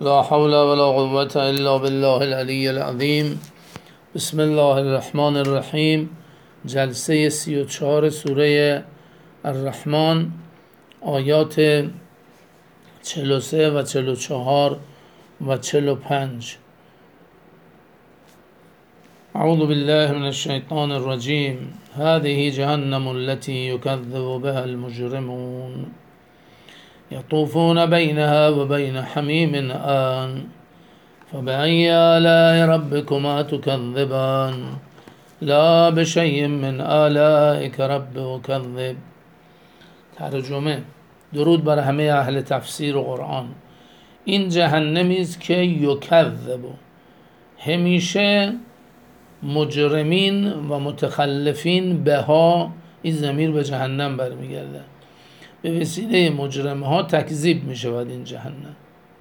لا حول ولا قوة إلا بالله العلی العظیم. بسم الله الرحمن الرحیم. جلسه 34 سوره الرحمن، آیات 43 و 44 و 45. اعوذ بالله من الشیطان الرجیم. هذه جهنم التي يكذب بها المجرمون يطوفون بينها وبين حميم آن فبأي آلاء ربكما تكذبان لا بشيء من آلائك رب أكذب. ترجمه: درود بر همه اهل تفسیر و قرآن. این جهنمی است که یکذب، همیشه مجرمین و متخلفین بها، این ضمیر به جهنم برمیگرده، به وسیله مجرم ها تکذیب می شود این جهنم.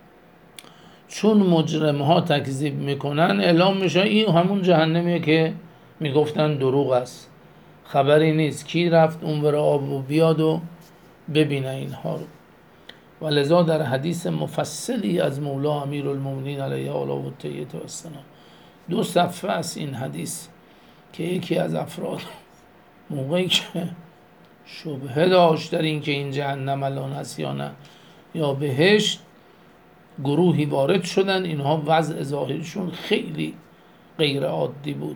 چون مجرم ها تکذیب میکنن اعلام میشه این همون جهنمیه که میگفتن دروغ است، خبری نیست، کی رفت اونور آب و بیاد و ببینه اینها رو. و لذا در حدیث مفصلی از مولا امیرالمومنین علیه و طیبه السلام، 2 صفحه است این حدیث، که یکی از افراد موقعی که شبهه داشت در این که این جهنم الان هست یا نه یا بهشت، گروهی وارد شدن، اینها وضع ظاهرشون خیلی غیر عادی بود.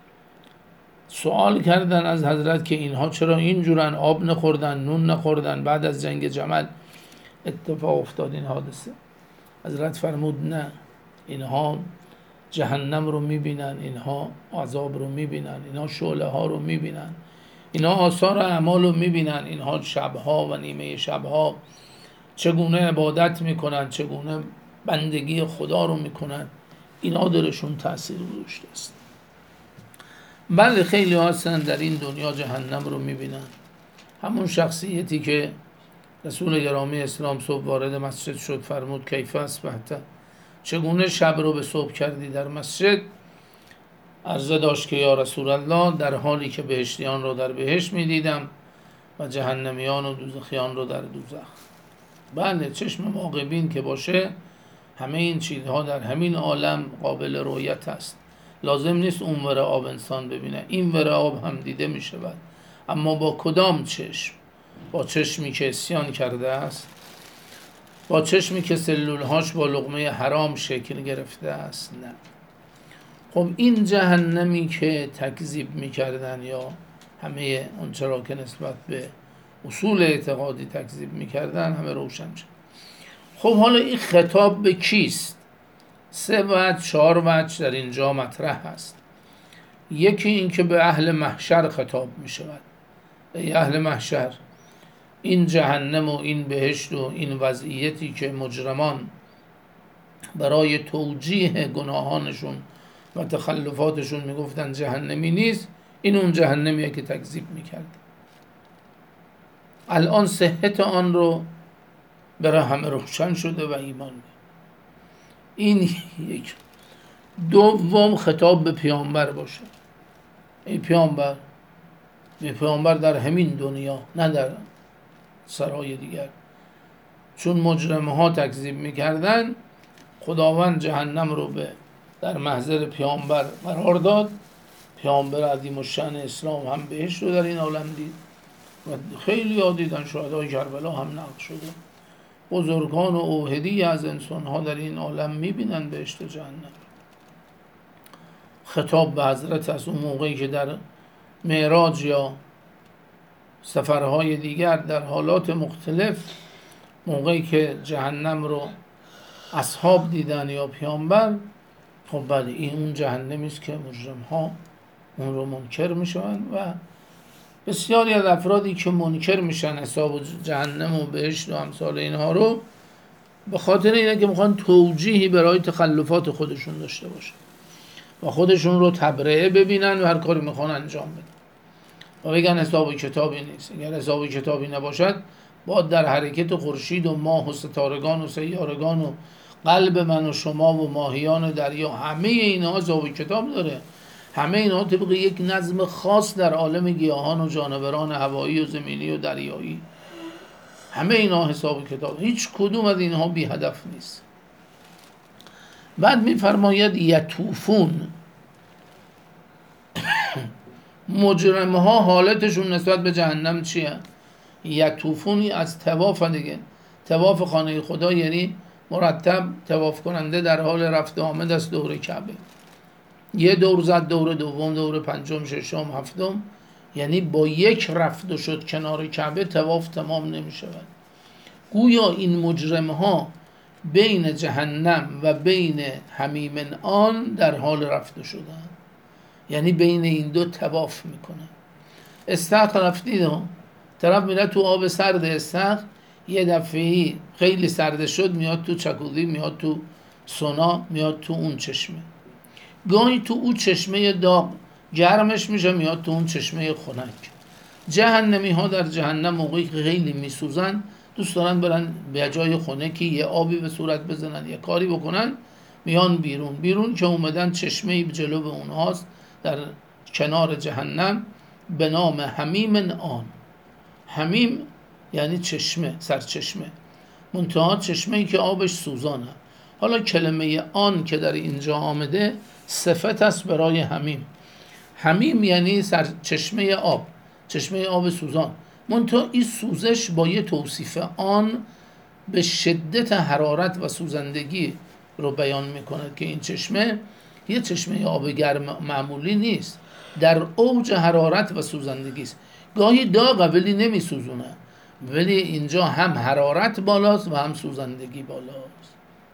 سوال کردن از حضرت که اینها چرا اینجورن، آب نخوردن، نون نخوردن، بعد از جنگ جمل اتفاق افتاد این حادثه. حضرت فرمود نه، اینها جهنم رو میبینن، اینها عذاب رو میبینن، اینها شعله ها رو میبینن، اینها آثار اعمال رو میبینن، اینها شبها و نیمه شبها چگونه عبادت میکنن، چگونه بندگی خدا رو میکنن، اینا درشون تأثیر گذاشته است. بله، خیلی هستن در این دنیا جهنم رو میبینن. همون شخصیتی که رسول گرامی اسلام صبح وارد مسجد شد فرمود کیف اصبحت، چگونه شب رو به صبح کردی در مسجد؟ عرضه داشت که یا رسول الله، در حالی که بهشتیان رو در بهشت میدیدم و جهنمیان و دوزخیان رو در دوزخ. بله، چشم واقع‌بین که باشه همه این چیزها در همین عالم قابل رؤیت است. لازم نیست اونور آب انسان ببینه، این ور آب هم دیده می شود. اما با کدام چشم؟ با چشمی که عصیان کرده است، با چشمی که سلولهاش با لقمه حرام شکل گرفته است؟ نه. خب این جهنمی که تکذیب می کردن یا همه اون چرا که نسبت به اصول اعتقادی تکذیب می کردن همه روشن شد. خب حالا این خطاب به کیست؟ 3 وجه 4 وجه در اینجا مطرح هست. یکی این که به اهل محشر خطاب می شود. ای اهل محشر، این جهنم و این بهشت و این وضعیتی که مجرمان برای توجیه گناهانشون و تخلفاتشون میگفتن جهنمی نیست، این اون جهنمیه که تکذیب میکرد. الان صحت آن رو برای همه روشن شده و ایمان به این. یک. دوم، خطاب به پیامبر باشه. ای پیامبر، به پیامبر در همین دنیا، نه در سرای دیگر. چون مجرم ها تکذیب میکردن، خداوند جهنم رو به در محضر پیامبر قرار داد. پیامبر عظیم الشأن اسلام هم بهشت رو در این عالم دید و خیلی ها دیدن، شهدای کربلا هم نقل شده. بزرگان و اوهدی از انسان ها در این عالم میبینن بهشت و جهنم. خطاب به حضرت از اون موقعی که در معراج یا سفرهای دیگر در حالات مختلف، موقعی که جهنم رو اصحاب دیدن یا پیامبر، خب بله این اون جهنمی است که مجرم ها اون رو منکر میشن و بسیاری از افرادی که منکر میشن حساب جهنم و بهشت و امثال اینها رو، به خاطر اینه که میخوان توجیهی برای تخلفات خودشون داشته باشن و خودشون رو تبرئه ببینن و هر کاری میخوان انجام بدن و بگن حساب کتابی نیست. اگر حساب کتابی نباشد، باید در حرکت خورشید و ماه و ستارگان و سیارگان و قلب من و شما و ماهیان دریا، همه اینها حساب کتاب داره. همه اینها طبق یک نظم خاص در عالم گیاهان و جانوران هوایی و زمینی و دریایی، همه اینها حساب کتاب. هیچ کدوم از اینها بی هدف نیست. بعد میفرماید یطوفون، مجرم ها حالتشون نسبت به جهنم چیه؟ یطوفونی از طواف دیگه، طواف خانه خدا یعنی مرتب طواف کننده در حال رفت آمد از دور کعبه، یه دور زد، دور دوم، دور پنجم، ششم، هفتم، یعنی با یک رفت و شد کنار کعبه طواف تمام نمیشود. گویا این مجرم ها بین جهنم و بین حمیم آن در حال رفت شدن، یعنی بین این دو طواف میکنن. استخر رفتید، طرف میره تو آب سرد استخر، یه دفعه خیلی سرد شد میاد تو چکوزی، میاد تو سونا، میاد تو اون چشمه. گاهی تو اون چشمه داغ گرمش میشه، میاد تو اون چشمه خنک. جهنمی ها در جهنم موقعی که خیلی میسوزن دوست دارن برن به جای خنکی یه آبی به صورت بزنن، یه کاری بکنن، میان بیرون که اومدن چشمه‌ای جلو به اونهاست در کنار جهنم به نام حمیم آن. حمیم یعنی چشمه، سرچشمه، منتها چشمه‌ای که آبش سوزانه. حالا کلمه آن که در اینجا آمده صفت است برای حمیم. حمیم یعنی سرچشمه آب، چشمه آب سوزان، منتها این سوزش با یه توصیف آن به شدت حرارت و سوزندگی رو بیان میکنه که این چشمه یه چشمه آب گرم معمولی نیست، در اوج حرارت و سوزندگی است. گاهی داغه ولی نمیسوزونه، ولی اینجا هم حرارت بالاست و هم سوزندگی بالاست.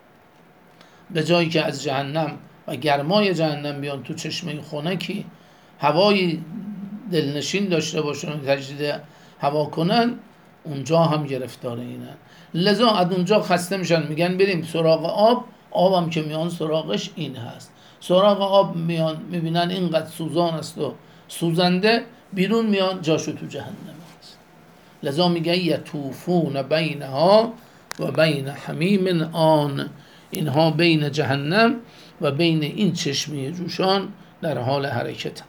به جایی که از جهنم و گرمای جهنم بیان تو چشمه خنکی هوای دلنشین داشته باشن و تجدید هوا کنن، اونجا هم گرفتار اینن. لذا از اونجا خسته میشن، میگن بریم سراغ آب. آبم که میان سراغش این هست. سراغ آب میان، میبینن اینقدر سوزان است و سوزنده، بیرون میان جاشو تو جهنم است. لذا میگه یطوفون بینها و بین حمیم آن، اینها بین جهنم و بین این چشمه جوشان در حال حرکت.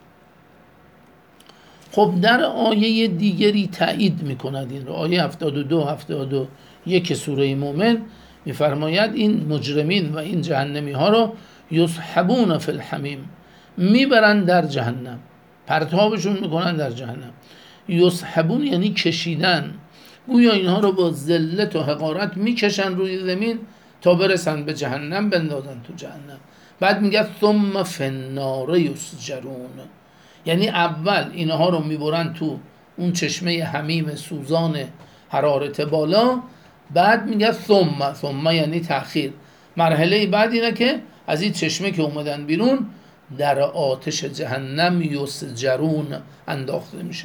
خب در آیه دیگری تایید میکند این رو. آیه 72-71 سوره مومن میفرماید این مجرمین و این جهنمی ها رو یسحبون فی الحمیم، میبرن در جهنم، پرتابشون میکنن در جهنم. یسحبون یعنی کشیدن، گویا اینها رو با ذلت و حقارت میکشن روی زمین تا برسن به جهنم، بندازن تو جهنم. بعد میگه ثم فی النار یسجرون، یعنی اول اینها رو میبرن تو اون چشمه حمیم سوزان حرارت بالا، بعد میگه ثم یعنی تأخیر، مرحله بعد اینه که از این چشمه که اومدن بیرون در آتش جهنم یسجرون انداخته میشه.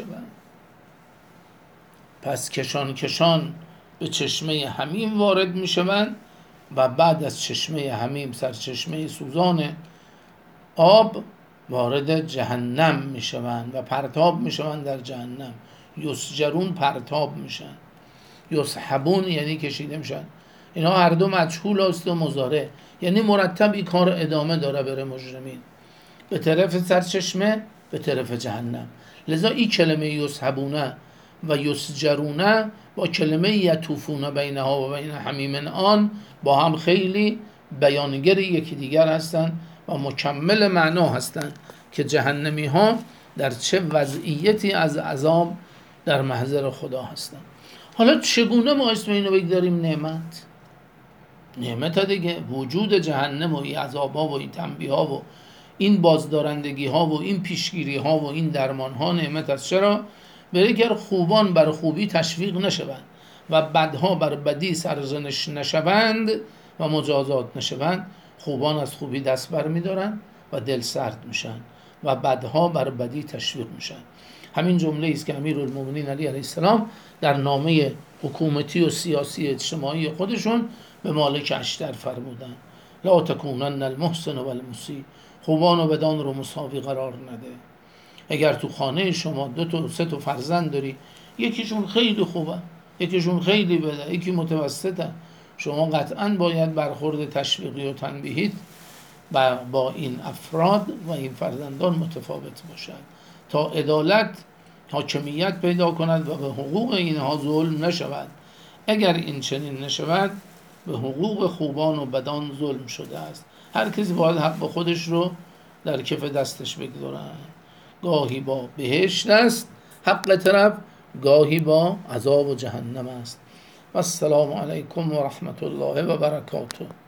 پس کشان به چشمه حمیم وارد میشوند و بعد از چشمه حمیم، سرچشمه سوزان آب، وارد جهنم میشوند و پرتاب میشوند در جهنم. یسجرون پرتاب میشن، یسحبون یعنی کشیده میشن. اینا هر دو مجهول است و مضارع، یعنی مرتب این کار ادامه داره بره مجرمین به طرف سرچشمه، به طرف جهنم. لذا این کلمه یسحبونه و یسجرونه با کلمه یطوفون بینها و بین حمیم آن با هم خیلی بیانگر یکی دیگر هستند و مکمل معنا هستند که جهنمی ها در چه وضعیتی از عذاب در محضر خدا هستند. حالا چگونه ما اسم اینو بگذاریم نعمت دیگه، وجود جهنم و این عذاب ها و این تنبیه ها و این بازدارندگی ها و این پیشگیری ها و این درمان ها نعمت است. چرا؟ برای اگر خوبان بر خوبی تشویق نشوند و بدها بر بدی سرزنش نشوند و مجازات نشوند، خوبان از خوبی دست بر می‌دارن و دل سرد میشن و بدها بر بدی تشویق میشن. همین جمله است که امیرالمومنین علی علیه السلام در نامه حکومتی و سیاسی اجتماعی خودشون به مالک اشتر فرمودن: لا تکونن المحسن و المسیء، خوبان و بدان رو مساوی قرار نده. اگر تو خانه شما 2 تا 3 تا فرزند داری، یکیشون خیلی خوبه، یکیشون خیلی بده، یکی متوسطه، شما قطعاً باید برخورد تشویقی و تنبیهی و با این افراد و این فرزندان متفاوت باشد تا عدالت حاکمیت پیدا کند و به حقوق اینها ظلم نشود. اگر این چنین نشود به حقوق خوبان و بدان ظلم شده است. هر کسی باید حق خودش رو در کف دستش بگذارن. گاهی با بهشت است حق طرف، گاهی با عذاب و جهنم است. و السلام علیکم و رحمت الله و برکاته.